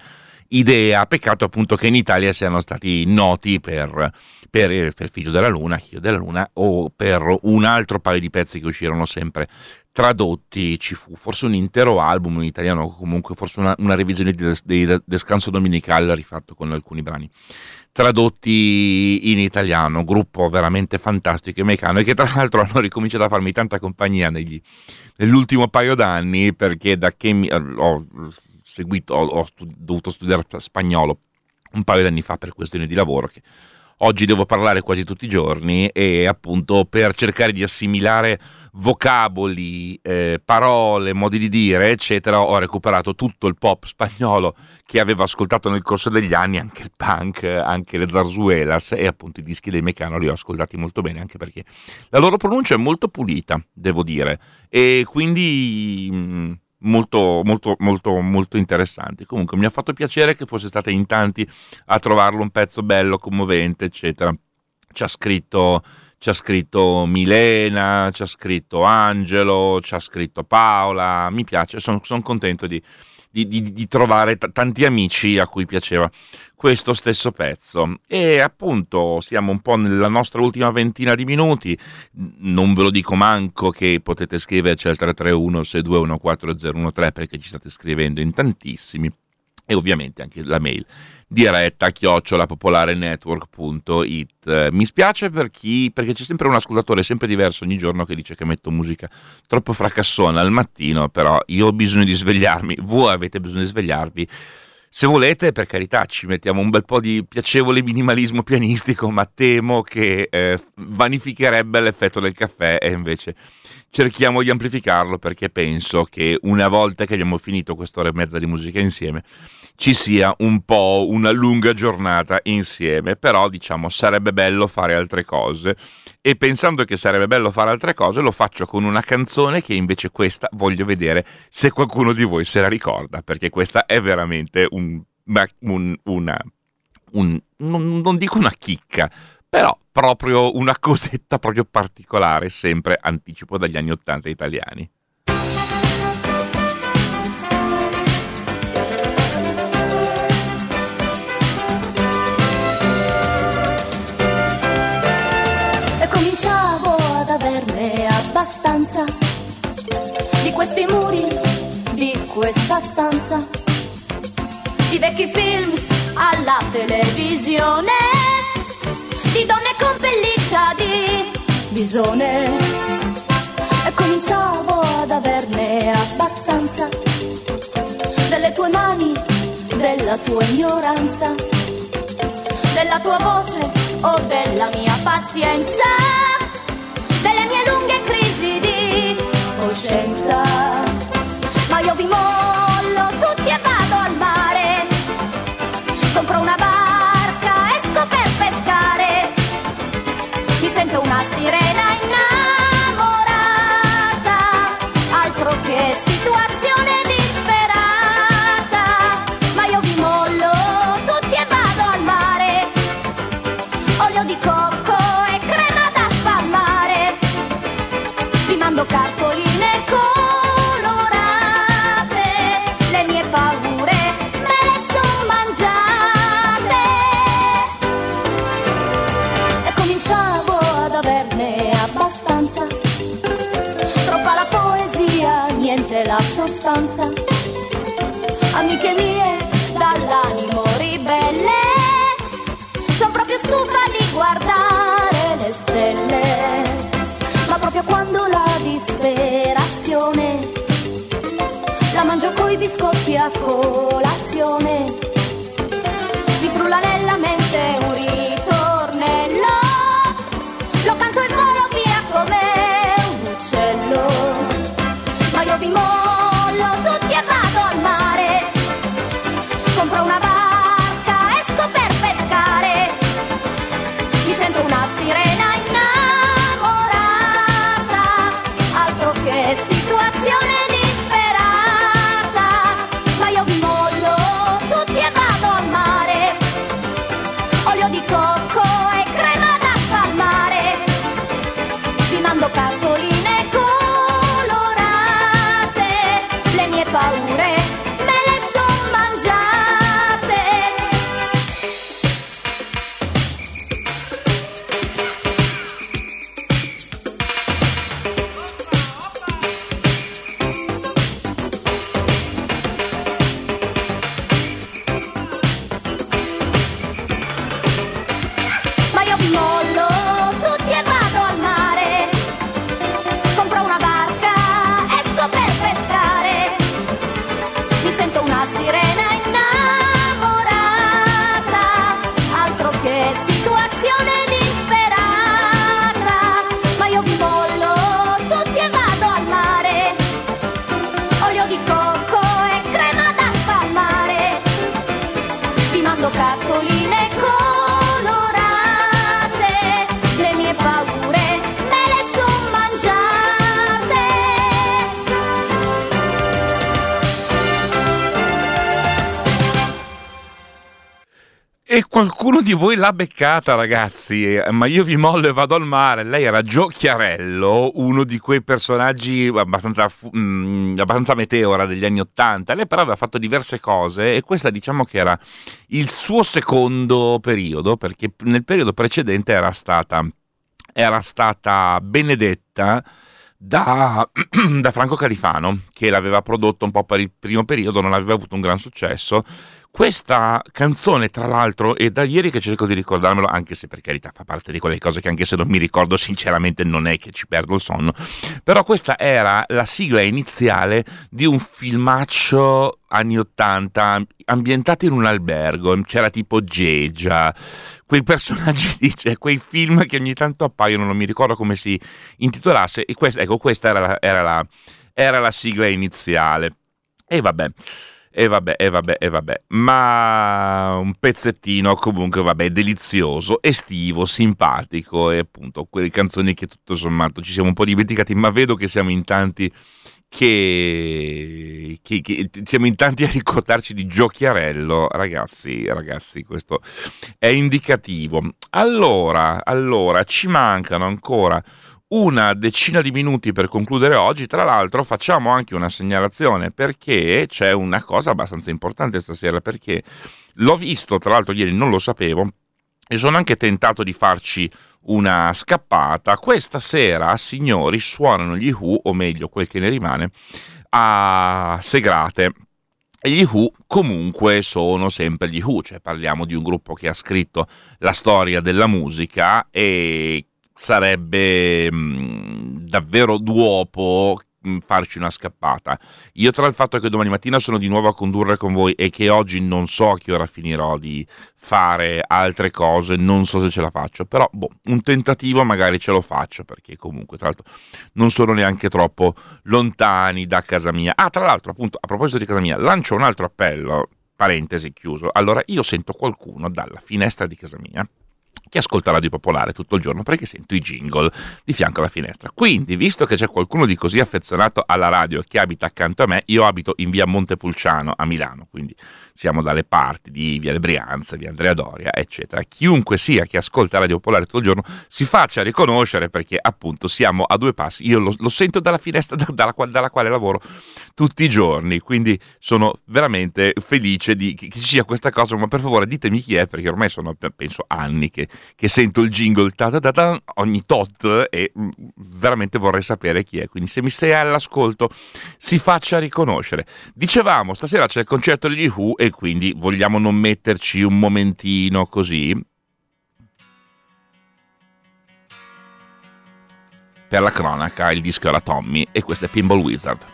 idea. Peccato appunto che in Italia siano stati noti per Figlio della Luna, Chio della Luna, o per un altro paio di pezzi che uscirono sempre tradotti. Ci fu forse un intero album in italiano, comunque forse una revisione di Descanso Domenicale rifatto con alcuni brani tradotti in italiano. Gruppo veramente fantastico e Mecano, e che tra l'altro hanno ricominciato a farmi tanta compagnia nell'ultimo paio d'anni, perché da che ho dovuto studiare spagnolo un paio d'anni fa per questioni di lavoro, che oggi devo parlare quasi tutti i giorni, e appunto per cercare di assimilare vocaboli, parole, modi di dire, eccetera, ho recuperato tutto il pop spagnolo che avevo ascoltato nel corso degli anni, anche il punk, anche le zarzuelas, e appunto i dischi dei Mecano li ho ascoltati molto bene, anche perché la loro pronuncia è molto pulita, devo dire, e quindi molto molto molto molto interessante. Comunque mi ha fatto piacere che fosse stata in tanti a trovarlo un pezzo bello, commovente, eccetera. Ci ha scritto Milena, ci ha scritto Angelo, ci ha scritto Paola. Mi piace, sono contento di trovare tanti amici a cui piaceva questo stesso pezzo. E appunto siamo un po' nella nostra ultima ventina di minuti. Non ve lo dico manco che potete scriverci al 331-621-4013, perché ci state scrivendo in tantissimi, e ovviamente anche la mail diretta@popolarenetwork.it. Mi spiace perché c'è sempre un ascoltatore sempre diverso ogni giorno che dice che metto musica troppo fracassona al mattino, però io ho bisogno di svegliarmi, voi avete bisogno di svegliarvi. Se volete, per carità, ci mettiamo un bel po' di piacevole minimalismo pianistico, ma temo che vanificherebbe l'effetto del caffè, e invece cerchiamo di amplificarlo, perché penso che una volta che abbiamo finito quest'ora e mezza di musica insieme ci sia un po' una lunga giornata insieme. Però diciamo sarebbe bello fare altre cose, e pensando che sarebbe bello fare altre cose lo faccio con una canzone che invece questa voglio vedere se qualcuno di voi se la ricorda, perché questa è veramente non dico una chicca, però proprio una cosetta proprio particolare, sempre anticipo dagli anni '80 italiani. Abbastanza di questi muri, di questa stanza, di vecchi films alla televisione, di donne con pelliccia di bisone, e cominciavo ad averne abbastanza delle tue mani, della tua ignoranza, della tua voce o della mia pazienza, delle mie lunghe crisi di coscienza. Ma io vi mollo tutti e vado al mare, compro una barca, esco per pescare, mi sento una sirena innamorata, altro che situazione disperata. Ma io vi mollo tutti e vado al mare, olio di cocco e crema da spalmare, vi mando cartoline colorate, le mie paure me le son mangiate. E cominciavo ad averne abbastanza, troppa la poesia, niente la sostanza. Amiche mie dall'animo ribelle, son proprio stufa di guardare le stelle, ma proprio quando la disperazione la mangio coi biscotti a colazione, mi frulla nella mente un ritornello, lo canto e volo via come un uccello. Ma io vi mollo tutti e vado al mare, compro una barca, esco per pescare, mi sento una sirena innamorata, altro che situazione disperata. Ma io vi mollo tutti e E qualcuno di voi l'ha beccata, ragazzi, ma io vi mollo e vado al mare. Lei era Gio Chiarello, uno di quei personaggi abbastanza meteora degli anni '80. Lei però aveva fatto diverse cose e questa diciamo che era il suo secondo periodo, perché nel periodo precedente era stata benedetta da Franco Califano, che l'aveva prodotto un po' per il primo periodo, non aveva avuto un gran successo. Questa canzone, tra l'altro, è da ieri che cerco di ricordarmelo, anche se per carità fa parte di quelle cose che anche se non mi ricordo sinceramente non è che ci perdo il sonno, però questa era la sigla iniziale di un filmaccio anni '80 ambientato in un albergo. C'era tipo Geggia, quei personaggi quei film che ogni tanto appaiono, non mi ricordo come si intitolasse, e questa era la sigla iniziale. E vabbè, ma un pezzettino comunque delizioso, estivo, simpatico, e appunto quelle canzoni che tutto sommato ci siamo un po' dimenticati, ma vedo che siamo in tanti che siamo in tanti a ricordarci di Gio Chiarello. Ragazzi, questo è indicativo. Allora ci mancano ancora una decina di minuti per concludere oggi. Tra l'altro facciamo anche una segnalazione, perché c'è una cosa abbastanza importante stasera, perché l'ho visto, tra l'altro ieri non lo sapevo, e sono anche tentato di farci una scappata. Questa sera, signori, suonano gli Who, o meglio quel che ne rimane, a Segrate. E gli Who comunque sono sempre gli Who, cioè parliamo di un gruppo che ha scritto la storia della musica, e sarebbe davvero d'uopo farci una scappata. Io, tra il fatto che domani mattina sono di nuovo a condurre con voi e che oggi non so a che ora finirò di fare altre cose, non so se ce la faccio, però un tentativo magari ce lo faccio, perché comunque tra l'altro non sono neanche troppo lontani da casa mia. Tra l'altro, appunto, a proposito di casa mia, lancio un altro appello, parentesi chiuso. Allora, io sento qualcuno dalla finestra di casa mia che ascolta Radio Popolare tutto il giorno, perché sento i jingle di fianco alla finestra. Quindi, visto che c'è qualcuno di così affezionato alla radio che abita accanto a me, io abito in via Montepulciano a Milano, quindi siamo dalle parti di via Le Brianze, via Andrea Doria, eccetera. Chiunque sia che ascolta Radio Popolare tutto il giorno si faccia riconoscere, perché appunto siamo a due passi. Io lo sento dalla finestra dalla quale lavoro tutti i giorni, quindi sono veramente felice che ci sia questa cosa. Ma per favore ditemi chi è, perché ormai sono, penso, anni che sento il jingle ogni tot, e veramente vorrei sapere chi è. Quindi se mi sei all'ascolto si faccia riconoscere. Dicevamo, stasera c'è il concerto degli Who, e quindi vogliamo non metterci un momentino così per la cronaca. Il disco era Tommy e questo è Pinball Wizard.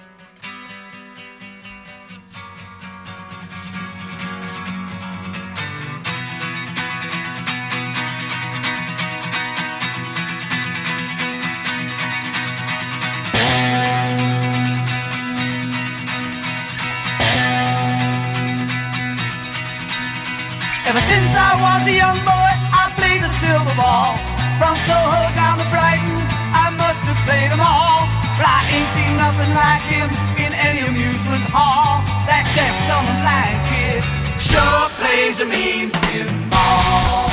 Ever since I was a young boy, I played the silver ball. From Soho down to Brighton, I must have played them all. But I ain't seen nothing like him in any amusement hall. That deaf, dumb and blind kid sure plays a mean pinball.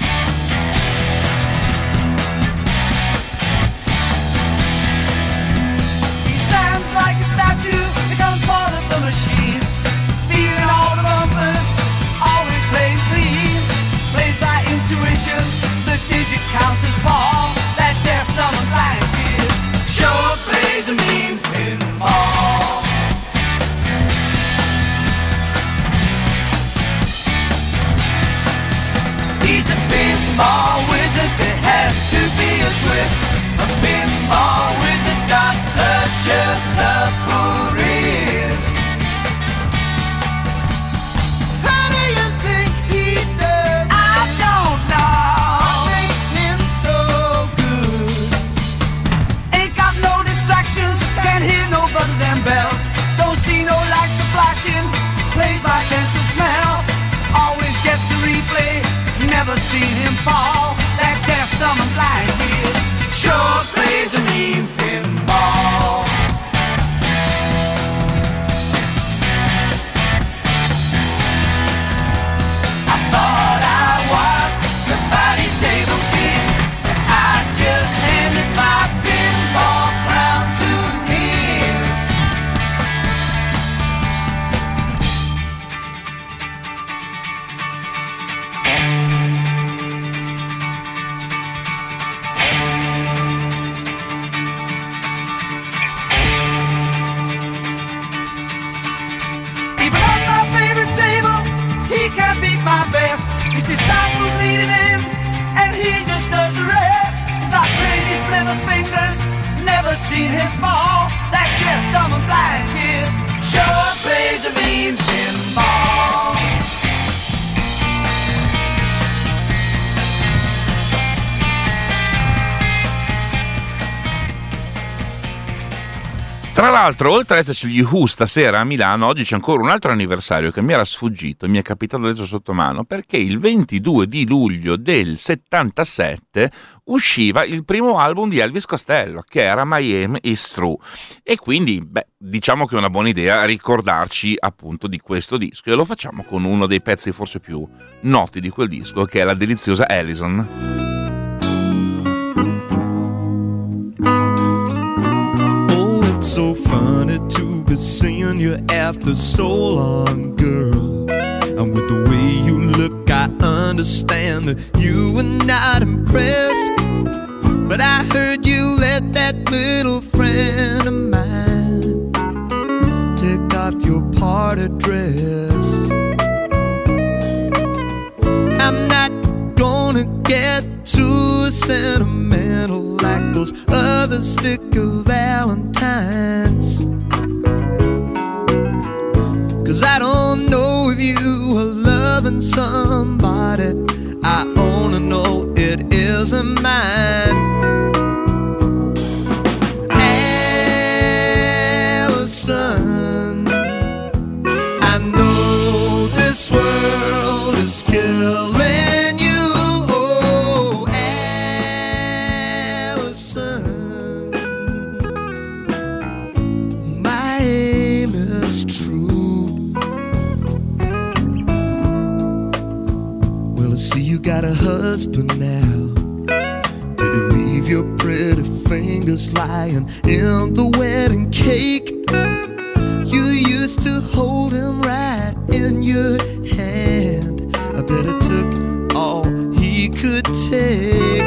He stands like a statue, becomes part of the machine, feeling all the bumpers, always plays clean, plays by intuition, the digit counters fall. That deaf, dumb and blind kid sure plays a mean pinball. He's a pinball wizard, there has to be a twist. A pinball wizard's got such a supple wrist. How do you think he does? I don't know. What makes him so good? Ain't got no distractions, can't hear no buzzes and bells. Don't see no lights are flashing, plays by sense of smell. Always gets a replay, never seen him fall. That deaf, dumb and blind kid sure plays a mean pinball. I thought my fingers, never seen him fall. That kid, dumb and blind kid, sure plays a mean pinball. Tra l'altro, oltre ad esserci gli Who stasera a Milano, oggi c'è ancora un altro anniversario che mi era sfuggito, mi è capitato adesso sotto mano, perché il 22 di luglio del 77 usciva il primo album di Elvis Costello, che era My Aim Is True. E quindi, diciamo che è una buona idea ricordarci appunto di questo disco, e lo facciamo con uno dei pezzi forse più noti di quel disco, che è la deliziosa Allison. So funny to be seeing you after so long, girl. And with the way you look, I understand that you were not impressed. But I heard you let that little friend of mine take off your party dress. I'm not gonna get too sentimental like those other sticker Valentines, 'cause I don't know if you are loving somebody. I only know it isn't mine. Allison, I know this world is killing you. Oh, Allison, my aim is true. Well, I see you got a husband now. Did you leave your pretty fingers lying in the wedding cake? You used to hold him right in your hand. I bet it took all he could take.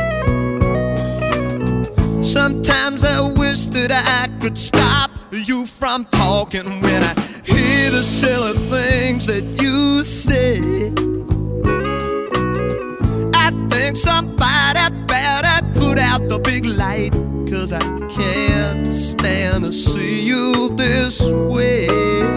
Sometimes I wish that I could stop you from talking when I hear the silly things that you say. I think somebody better put out the big light, 'cause I can't stand to see you this way.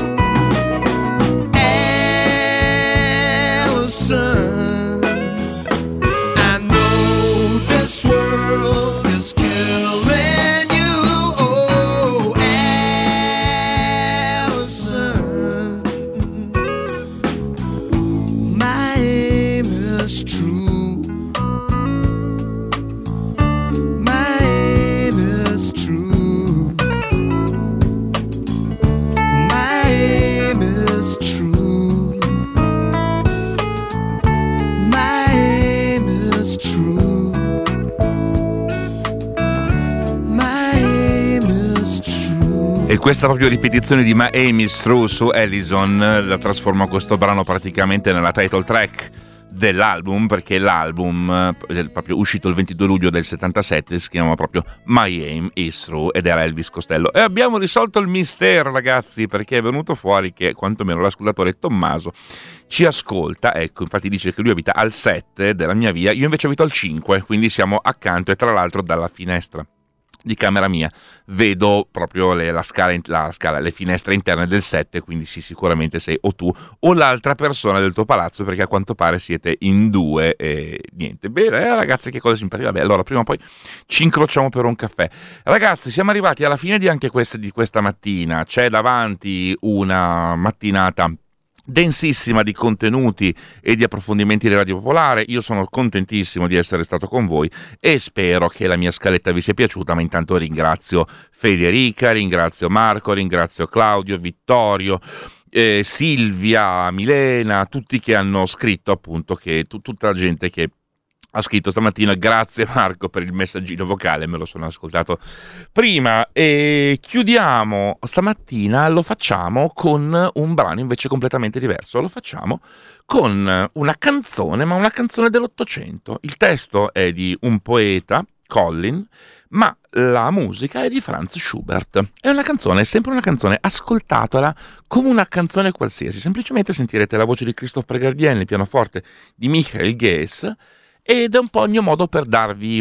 Allison, I know this world is killing you. Oh, Allison, my aim is true. My aim is true. My aim is true. My aim is true. My aim is true. E questa proprio ripetizione di My Aim Is True su Allison la trasforma questo brano praticamente nella title track dell'album, perché l'album proprio uscito il 22 luglio del 77 si chiama proprio My Aim Is True ed era Elvis Costello. E abbiamo risolto il mistero, ragazzi, perché è venuto fuori che quantomeno l'ascoltatore Tommaso ci ascolta. Ecco, infatti dice che lui abita al 7 della mia via, io invece abito al 5, quindi siamo accanto, e tra l'altro dalla finestra di camera mia vedo proprio la scala, le finestre interne del 7, quindi sì, sicuramente sei o tu o l'altra persona del tuo palazzo, perché a quanto pare siete in due e niente. Bene, ragazzi, che cosa simpatica. Vabbè, allora prima o poi ci incrociamo per un caffè. Ragazzi, siamo arrivati alla fine di anche di questa mattina. C'è davanti una mattinata densissima di contenuti e di approfondimenti di Radio Popolare. Io sono contentissimo di essere stato con voi e spero che la mia scaletta vi sia piaciuta, ma intanto ringrazio Federica, ringrazio Marco, ringrazio Claudio, Vittorio, Silvia, Milena, tutti che hanno scritto, appunto, che tutta la gente che ha scritto stamattina. Grazie Marco per il messaggino vocale, me lo sono ascoltato prima. E chiudiamo stamattina, lo facciamo con un brano invece completamente diverso, lo facciamo con una canzone, ma una canzone dell'Ottocento. Il testo è di un poeta, Collin, ma la musica è di Franz Schubert. È una canzone, è sempre una canzone, ascoltatela come una canzone qualsiasi, semplicemente sentirete la voce di Christoph Pregardien, il pianoforte di Michael Gess, ed è un po' il mio modo per darvi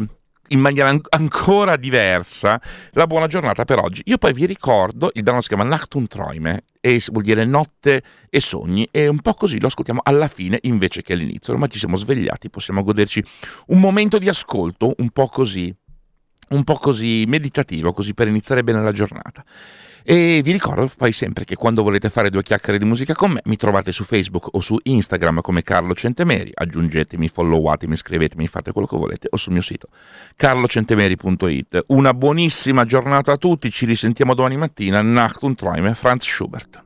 in maniera ancora diversa la buona giornata per oggi. Io poi vi ricordo, il brano si chiama Nacht und Träume e vuol dire notte e sogni, e un po' così lo ascoltiamo alla fine invece che all'inizio. Ormai ci siamo svegliati, possiamo goderci un momento di ascolto un po' così meditativo, così per iniziare bene la giornata. E vi ricordo poi sempre che quando volete fare due chiacchiere di musica con me mi trovate su Facebook o su Instagram come Carlo Centemeri, aggiungetemi, followatemi, scrivetemi, fate quello che volete, o sul mio sito carlocentemeri.it. Una buonissima giornata a tutti, ci risentiamo domani mattina. Nacht und Träume, Franz Schubert.